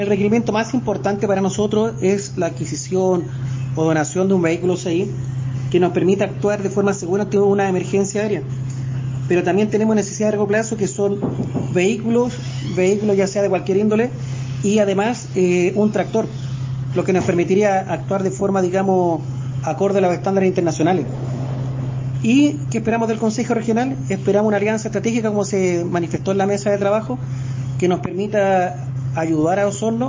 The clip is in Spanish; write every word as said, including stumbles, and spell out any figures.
El requerimiento más importante para nosotros es la adquisición o donación de un vehículo C I que nos permita actuar de forma segura ante una emergencia aérea. Pero también tenemos necesidad de largo plazo que son vehículos, vehículos ya sea de cualquier índole y además eh, un tractor, lo que nos permitiría actuar de forma, digamos, acorde a los estándares internacionales. ¿Y qué esperamos del Consejo Regional? Esperamos una alianza estratégica, como se manifestó en la mesa de trabajo, que nos permita ayudar a Osorno